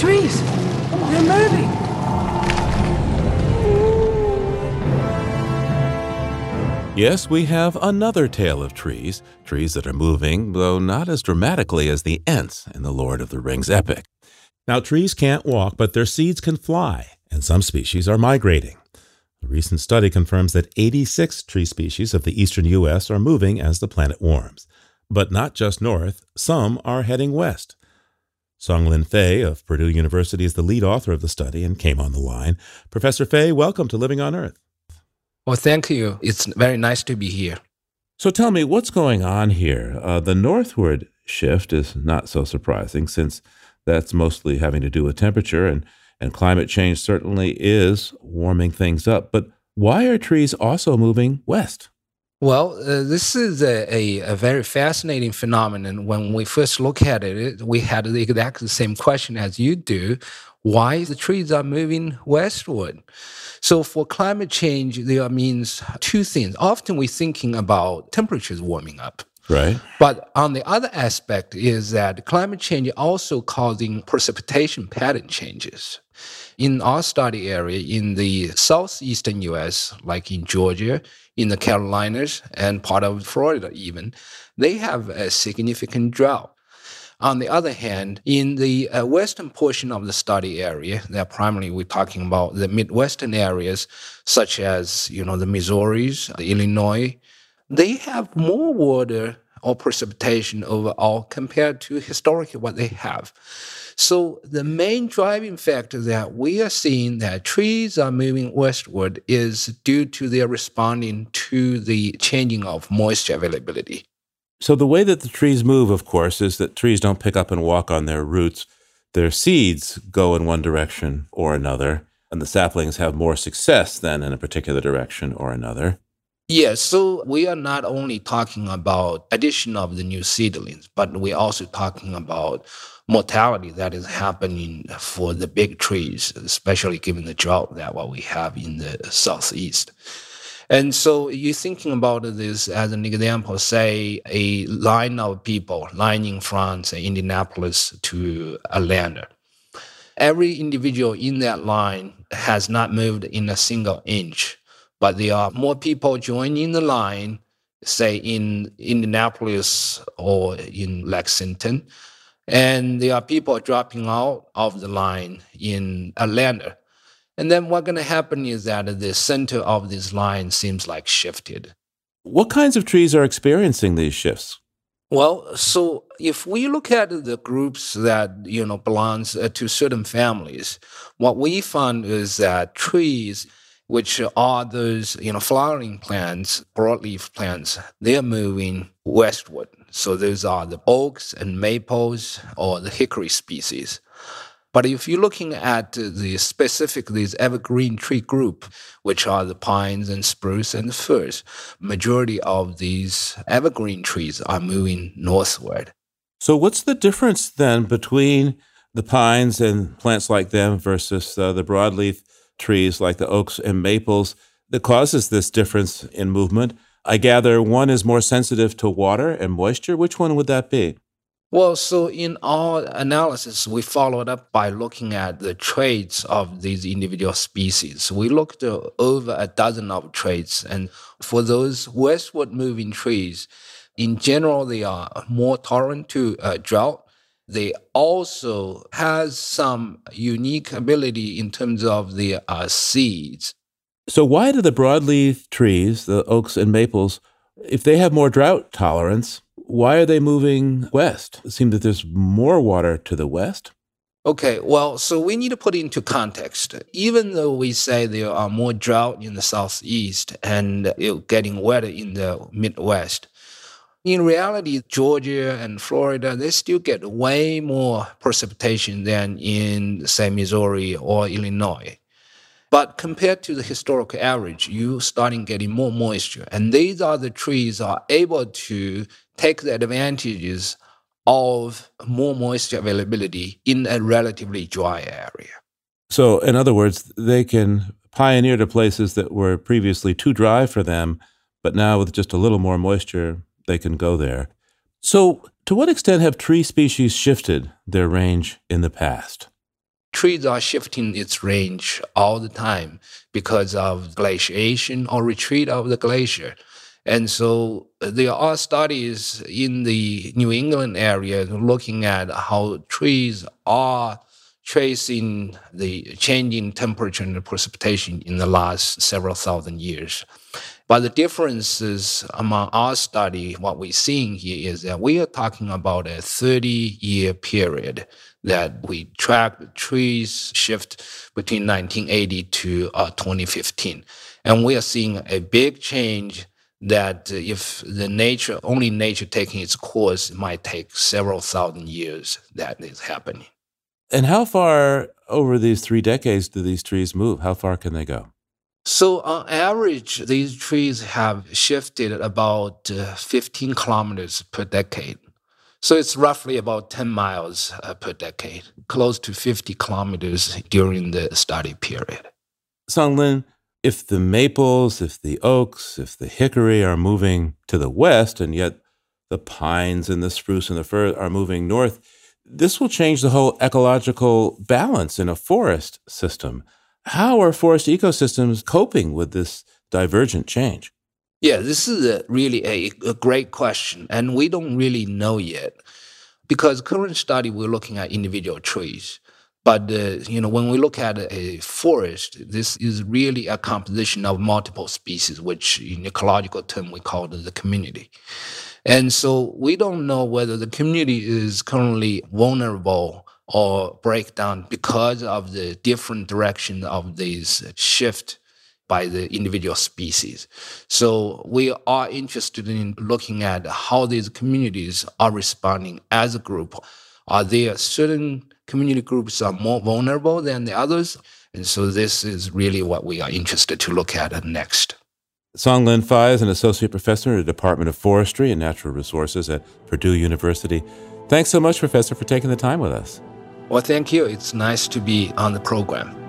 trees! They're moving! Yes, we have another tale of trees that are moving, though not as dramatically as the Ents in the Lord of the Rings epic. Now, trees can't walk, but their seeds can fly, and some species are migrating. A recent study confirms that 86 tree species of the eastern U.S. are moving as the planet warms. But not just north, some are heading west. Songlin Fei of Purdue University is the lead author of the study and came on the line. Professor Fei, welcome to Living on Earth. Well, thank you. It's very nice to be here. So tell me, what's going on here? The northward shift is not so surprising since that's mostly having to do with temperature, and climate change certainly is warming things up. But why are trees also moving west? Well, this is a very fascinating phenomenon. When we first look at it, we had exactly the same question as you do. Why the trees are moving westward? So for climate change, there means two things. Often we're thinking about temperatures warming up. Right. But on the other aspect is that climate change also causing precipitation pattern changes. In our study area, in the southeastern U.S., like in Georgia, in the Carolinas, and part of Florida even, they have a significant drought. On the other hand, in the western portion of the study area, that primarily we're talking about the Midwestern areas, such as, the Missouris, the Illinois, they have more water or precipitation overall compared to historically what they have. So the main driving factor that we are seeing that trees are moving westward is due to their responding to the changing of moisture availability. So the way that the trees move, of course, is that trees don't pick up and walk on their roots. Their seeds go in one direction or another, and the saplings have more success than in a particular direction or another. Yes, so we are not only talking about addition of the new seedlings, but we're also talking about mortality that is happening for the big trees, especially given the drought that what we have in the southeast. And so you're thinking about this as an example, say a line of people lining from, say, Indianapolis to Atlanta. Every individual in that line has not moved in a single inch, but there are more people joining the line, say in Indianapolis or in Lexington, and there are people dropping out of the line in Atlanta. And then what's going to happen is that the center of this line seems like shifted. What kinds of trees are experiencing these shifts? Well, so if we look at the groups that, belongs to certain families, what we found is that trees, which are those, flowering plants, broadleaf plants, they're moving westward. So those are the oaks and maples or the hickory species. But if you're looking at these evergreen tree group, which are the pines and spruce and firs, majority of these evergreen trees are moving northward. So what's the difference then between the pines and plants like them versus the broadleaf trees like the oaks and maples that causes this difference in movement? I gather one is more sensitive to water and moisture. Which one would that be? Well, so in our analysis, we followed up by looking at the traits of these individual species. We looked at over a dozen of traits, and for those westward moving trees, in general, they are more tolerant to drought. They also has some unique ability in terms of the seeds. So why do the broadleaf trees, the oaks and maples, if they have more drought tolerance, why are they moving west? It seems that there's more water to the west. Okay, well, so we need to put it into context. Even though we say there are more drought in the southeast and getting wetter in the Midwest, in reality, Georgia and Florida, they still get way more precipitation than in, say, Missouri or Illinois. But compared to the historical average, you're starting getting more moisture. And these are the trees are able to take the advantages of more moisture availability in a relatively dry area. So, in other words, they can pioneer to places that were previously too dry for them, but now with just a little more moisture, they can go there. So, to what extent have tree species shifted their range in the past? trees are shifting its range all the time because of glaciation or retreat of the glacier. And so there are studies in the New England area looking at how trees are tracing the changing temperature and precipitation in the last several thousand years. But the differences among our study, what we're seeing here is that we are talking about a 30-year period that we tracked trees shift between 1980 to 2015. And we are seeing a big change that if only nature taking its course, it might take several thousand years that is happening. And how far over these 3 decades do these trees move? How far can they go? So on average, these trees have shifted about 15 kilometers per decade. So it's roughly about 10 miles per decade, close to 50 kilometers during the study period. Sung-Lin, if the maples, if the oaks, if the hickory are moving to the west, and yet the pines and the spruce and the fir are moving north, this will change the whole ecological balance in a forest system. How are forest ecosystems coping with this divergent change? Yeah, this is really a great question, and we don't really know yet. Because current study, we're looking at individual trees. But when we look at a forest, this is really a composition of multiple species, which in ecological term we call the community. And so we don't know whether the community is currently vulnerable or break down because of the different direction of these shift by the individual species. So we are interested in looking at how these communities are responding as a group. Are there certain community groups are more vulnerable than the others? And so this is really what we are interested to look at next. Sung-Lin Fai is an associate professor in the Department of Forestry and Natural Resources at Purdue University. Thanks so much, Professor, for taking the time with us. Well, thank you. It's nice to be on the program.